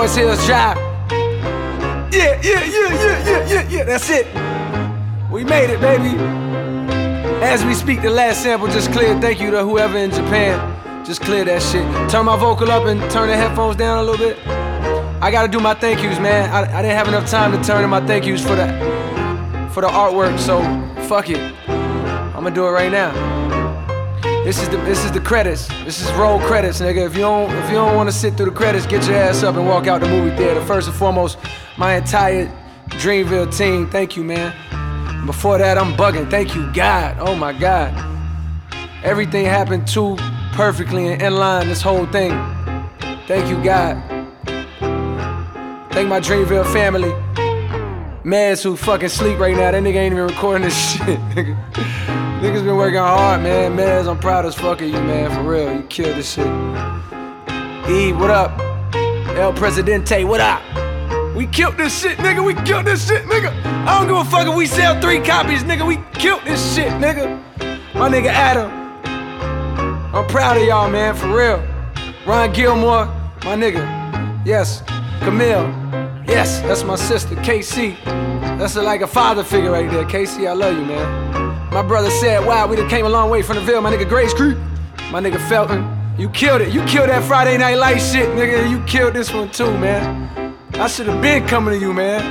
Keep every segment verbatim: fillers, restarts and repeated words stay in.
Forest Hills Drive. Yeah, yeah, yeah, yeah, yeah, yeah, yeah, that's it. We made it, baby. As we speak, the last sample just cleared. Thank you to whoever in Japan. Just clear that shit. Turn my vocal up and turn the headphones down a little bit. I gotta do my thank yous, man. I, I didn't have enough time to turn in my thank yous for the, for the artwork, so fuck it. I'm gonna do it right now. This is the this is the credits. This is roll credits, nigga. If you don't if you don't want to sit through the credits, get your ass up and walk out the movie theater. First and foremost, my entire Dreamville team, thank you, man. Before that, I'm bugging. Thank you, God. Oh my God. Everything happened too perfectly and in line. This whole thing. Thank you, God. Thank my Dreamville family. Maz who fucking sleep right now. That nigga ain't even recording this shit, nigga. Niggas been working hard, man. Maz, I'm proud as fuck of you, man. For real, you killed this shit. E, what up? El Presidente, what up? We killed this shit, nigga. We killed this shit, nigga. I don't give a fuck if we sell three copies, nigga. We killed this shit, nigga. My nigga Adam. I'm proud of y'all, man, for real. Ron Gilmore, my nigga. Yes. Camille. Yes, that's my sister, K C. That's a, like a father figure right there. K C, I love you, man. My brother said, wow, we done came a long way from the Ville. My nigga Grace Creek. My nigga Felton. You killed it. You killed that Friday Night Lights shit, nigga. You killed this one too, man. I should have been coming to you, man.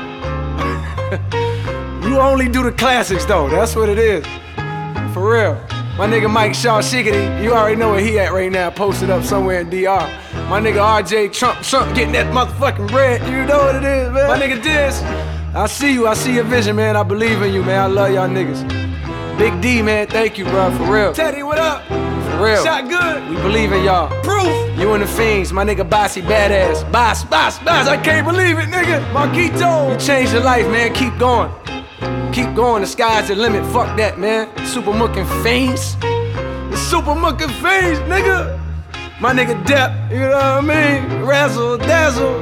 You only do the classics, though. That's what it is. For real. My nigga Mike Shaw Shiggity, you already know where he at right now, posted up somewhere in D R. My nigga R J Trump, Trump getting that motherfucking bread. You know what it is, man. My nigga Diz, I see you. I see your vision, man. I believe in you, man. I love y'all niggas. Big D, man. Thank you, bro. For real. Teddy, what up? For real. Shot good. We believe in y'all. Proof. You and the Fiends. My nigga Bossy Badass. Boss, boss, boss. I can't believe it, nigga. Marquito. You changed your life, man. Keep going. Keep going, the sky's the limit, fuck that, man. Super Mookin' Fiends. The Super Mookin' Fiends, nigga. My nigga Depp, you know what I mean? Razzle, dazzle.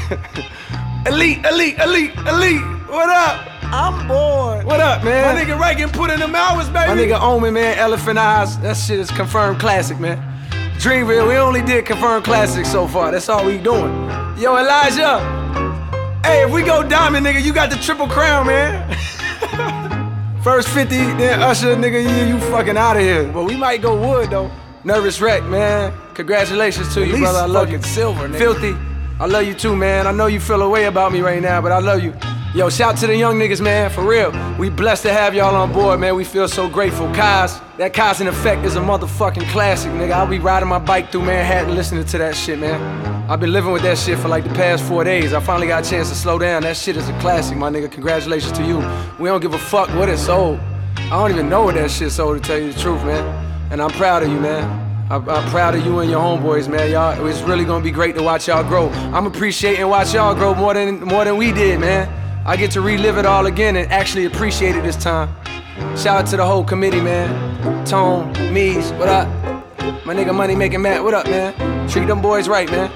Elite, elite, elite, elite. What up? I'm bored. What up, man? My nigga Reagan put in them hours, baby. My nigga Omen, man, Elephant Eyes. That shit is confirmed classic, man. Dreamville, we only did confirmed classics so far. That's all we doing. Yo, Elijah. Hey, if we go diamond, nigga, you got the triple crown, man. First fifty, then Usher, nigga, you, you fucking out of here. But we might go wood, though. Nervous Wreck, man. Congratulations to you, brother. I love you. Silver, nigga. Filthy, I love you too, man. I know you feel a way about me right now, but I love you. Yo, shout to the young niggas, man, for real. We blessed to have y'all on board, man. We feel so grateful. Kaz, that Kaz in Effect is a motherfucking classic, nigga. I'll be riding my bike through Manhattan listening to that shit, man. I've been living with that shit for like the past four days. I finally got a chance to slow down. That shit is a classic, my nigga. Congratulations to you. We don't give a fuck what it sold. I don't even know what that shit sold, to tell you the truth, man. And I'm proud of you, man. I'm, I'm proud of you and your homeboys, man. Y'all, it's really gonna be great to watch y'all grow. I'm appreciating watch y'all grow more than more than we did, man. I get to relive it all again and actually appreciate it this time. Shout out to the whole committee, man. Tone, Mees, what up? My nigga Money Making Matt, what up, man? Treat them boys right, man.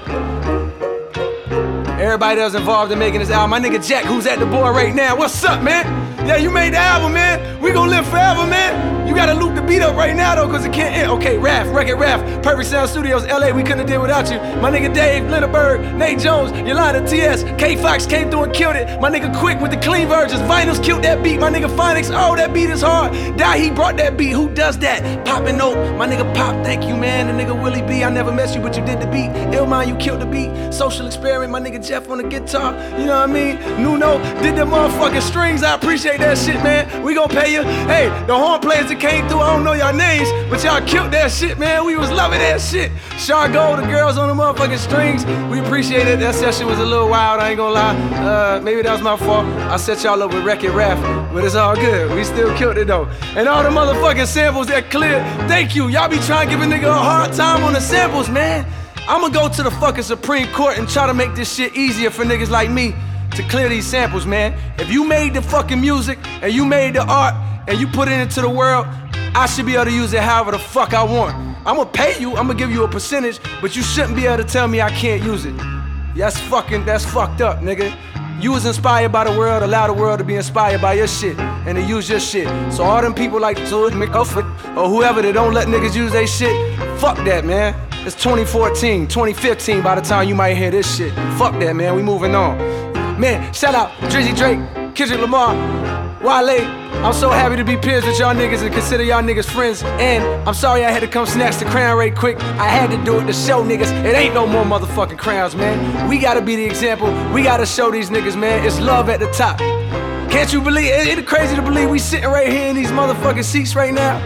Everybody that was involved in making this album. My nigga Jack, who's at the board right now. What's up, man? Yeah, you made the album, man. We gon' live forever, man. You gotta loop the beat up right now, though, cause it can't end. Okay, Raph, Record Raph, Perfect Sound Studios, L A, we couldn't have did without you. My nigga Dave, Lindenberg, Nate Jones, Yolanda T S, K Fox came through and killed it. My nigga Quick with the clean versions, Vinyls killed that beat. My nigga Phonics, oh, that beat is hard. Die, he brought that beat, who does that? Poppin' Note, my nigga Pop, thank you, man. The nigga Willie B, I never met you, but you did the beat. Illmind, you killed the beat. Social Experiment, my nigga Jeff on the guitar, you know what I mean? Nuno did them motherfucking strings, I appreciate that shit, man. We gon' pay you. Hey, the horn players that came through, I don't know y'all names, but y'all killed that shit, man. We was loving that shit. Chargo, the girls on the motherfucking strings, we appreciate it. That session was a little wild, I ain't gonna lie. Uh, maybe that was my fault. I set y'all up with Wreck-It Rap, but it's all good. We still killed it though. And all the motherfucking samples that cleared, thank you. Y'all be trying to give a nigga a hard time on the samples, man. I'ma go to the fucking Supreme Court and try to make this shit easier for niggas like me to clear these samples, man. If you made the fucking music and you made the art and you put it into the world, I should be able to use it however the fuck I want. I'ma pay you, I'ma give you a percentage, but you shouldn't be able to tell me I can't use it. That's fucking, that's fucked up, nigga. You was inspired by the world, allow the world to be inspired by your shit and to use your shit. So all them people like George McCuffin or whoever that don't let niggas use their shit, fuck that, man. It's twenty fourteen, twenty fifteen by the time you might hear this shit. Fuck that, man, we moving on. Man, shout out Drizzy Drake, Kendrick Lamar, Wale. I'm so happy to be peers with y'all niggas and consider y'all niggas friends. And I'm sorry I had to come snatch the crown right quick. I had to do it to show niggas it ain't no more motherfucking crowns, man. We gotta be the example. We gotta show these niggas, man, it's love at the top. Can't you believe it? It's crazy to believe we sitting right here in these motherfucking seats right now.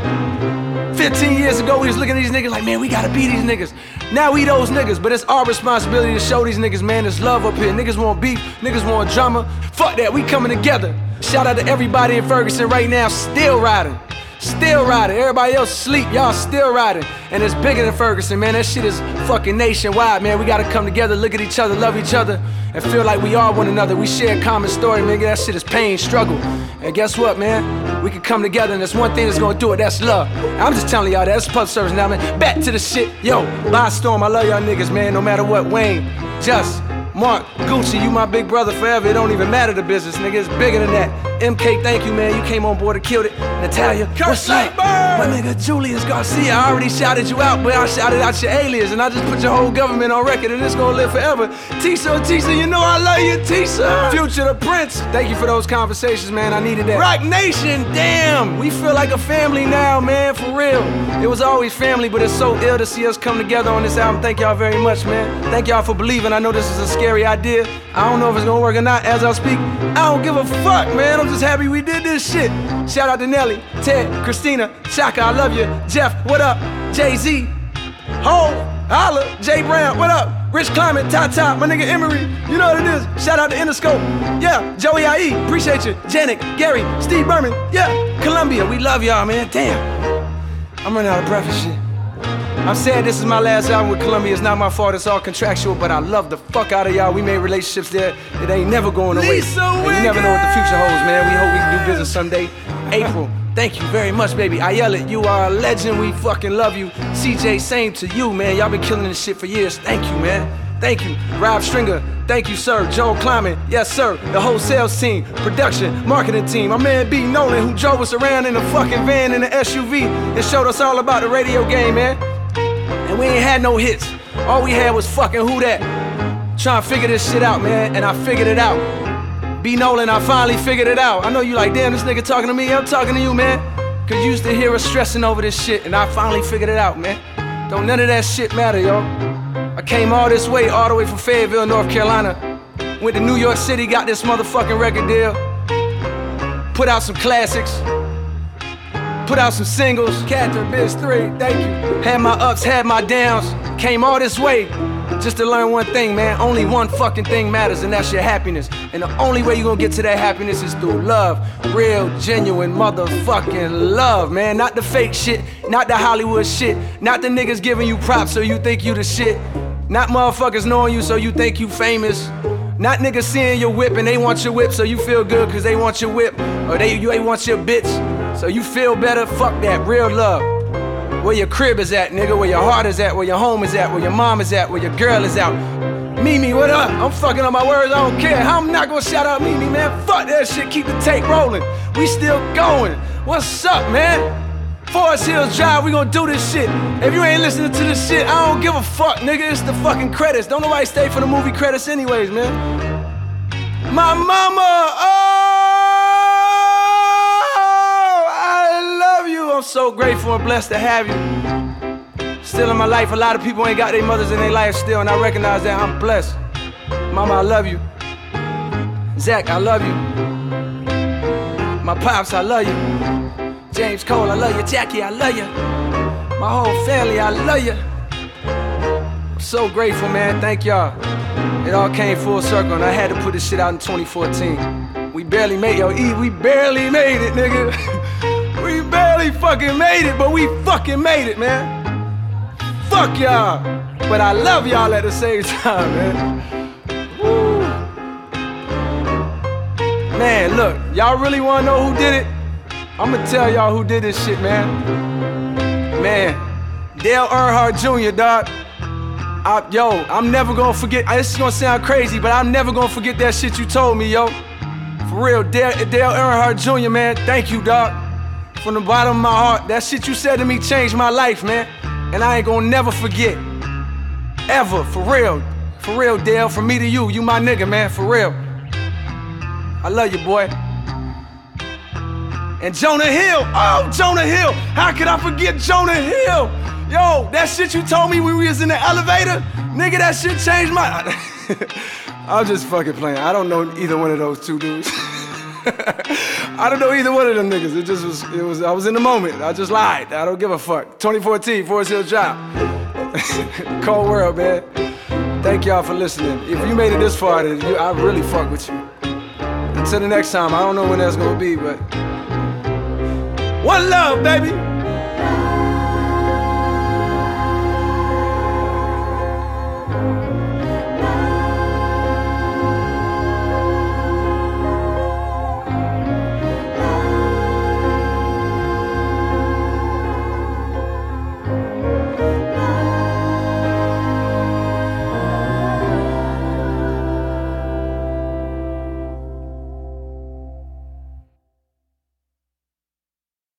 fifteen years ago, we was looking at these niggas like, man, we gotta be these niggas. Now we those niggas, but it's our responsibility to show these niggas, man, there's love up here. Niggas want beef, niggas want drama. Fuck that, we coming together. Shout out to everybody in Ferguson right now, still riding. Still riding. Everybody else sleep, y'all still riding. And it's bigger than Ferguson, man. That shit is fucking nationwide, man. We gotta come together, look at each other, love each other, and feel like we are one another. We share a common story, nigga. That shit is pain, struggle. And guess what, man? We can come together, and there's one thing that's gonna do it, that's love. I'm just telling y'all that. That's public service now, man. Back to the shit. Yo, by storm, I love y'all niggas, man. No matter what, Wayne, Just, Mark, Gucci, you my big brother forever. It don't even matter the business, nigga. It's bigger than that. M K, thank you, man. You came on board and killed it. Natalia, what's up? My nigga Julius Garcia, I already shouted you out, but I shouted out your alias, and I just put your whole government on record, and it's gonna live forever. Tisa, Tisa, you know I love you, Tisa. Future the Prince, thank you for those conversations, man. I needed that. Rock Nation, damn, we feel like a family now, man, for real. It was always family, but it's so ill to see us come together on this album. Thank y'all very much, man. Thank y'all for believing. I know this is a scary idea. I don't know if it's gonna work or not as I speak. I don't give a fuck, man. I'm just happy we did this shit. Shout out to Nelly, Ted, Christina, Chaka, I love you. Jeff, what up? Jay-Z, Ho, Holla, Jay Brown, what up? Rich Climate, Tata, my nigga Emery, you know what it is. Shout out to Interscope, yeah. Joey I E, appreciate you. Janet, Gary, Steve Berman, yeah. Columbia, we love y'all, man. Damn, I'm running out of breath and shit. I'm sad this is my last album with Columbia. It's not my fault, it's all contractual, but I love the fuck out of y'all. We made relationships there. It ain't never going away. Lisa and you never know what the future holds, man. We hope we can do business someday. April, thank you very much, baby. I yell it, you are a legend. We fucking love you. C J, same to you, man. Y'all been killing this shit for years. Thank you, man. Thank you. Rob Stringer, thank you, sir. Joel Kleiman, yes, sir. The whole sales team, production, marketing team. My man B. Nolan, who drove us around in a fucking van in the S U V and showed us all about the radio game, man. And we ain't had no hits. All we had was fucking Who Dat. Trying to figure this shit out, man, and I figured it out. B. Nolan, I finally figured it out. I know you like, damn, this nigga talking to me. I'm talking to you, man. Cause you used to hear us stressing over this shit, and I finally figured it out, man. Don't none of that shit matter, yo. I came all this way, all the way from Fayetteville, North Carolina. Went to New York City, got this motherfucking record deal. Put out some classics. Put out some singles. Catherine, Biz three, thank you. Had my ups, had my downs. Came all this way just to learn one thing, man. Only one fucking thing matters, and that's your happiness. And the only way you're gonna get to that happiness is through love. Real, genuine motherfucking love, man. Not the fake shit, not the Hollywood shit. Not the niggas giving you props so you think you the shit. Not motherfuckers knowing you so you think you famous. Not niggas seeing your whip and they want your whip so you feel good cause they want your whip. Or they you ain't want your bitch so you feel better. Fuck that, real love. Where your crib is at, nigga, where your heart is at, where your home is at, where your mom is at, where your girl is out. Mimi, what up? I'm fucking up my words, I don't care. I'm not gonna shout out Mimi, man. Fuck that shit, keep the tape rolling. We still going. What's up, man? Forest Hills Drive, we gonna do this shit. If you ain't listening to this shit, I don't give a fuck, nigga. It's the fucking credits. Don't nobody stay for the movie credits anyways, man. My mama, oh, I love you. I'm so grateful and blessed to have you. Still in my life, a lot of people ain't got their mothers in their life still, and I recognize that. I'm blessed. Mama, I love you. Zach, I love you. My pops, I love you. James Cole, I love you. Jackie, I love you. My whole family, I love you. I'm so grateful, man. Thank y'all. It all came full circle, and I had to put this shit out in twenty fourteen. We barely made it, yo, E, we barely made it, nigga. We barely fucking made it, but we fucking made it, man. Fuck y'all. But I love y'all at the same time, man. Woo. Man, look, y'all really wanna know who did it? I'm gonna tell y'all who did this shit, man. Man, Dale Earnhardt Junior, dog. I, yo, I'm never gonna forget, this is gonna sound crazy, but I'm never gonna forget that shit you told me, yo. For real, Dale, Dale Earnhardt Junior, man, thank you, dog. From the bottom of my heart, that shit you said to me changed my life, man. And I ain't gonna never forget. ever, for real. For real, Dale, from me to you, you my nigga, man, for real. I love you, boy. And Jonah Hill, oh, Jonah Hill. How could I forget Jonah Hill? Yo, that shit you told me when we was in the elevator, nigga, that shit changed my... I'm just fucking playing. I don't know either one of those two dudes. I don't know either one of them niggas. It just was, it was, I was in the moment. I just lied. I don't give a fuck. twenty fourteen, Forest Hill Drive. Cold world, man. Thank y'all for listening. If you made it this far, then you, I really fuck with you. Until the next time, I don't know when that's gonna be, but one love, baby.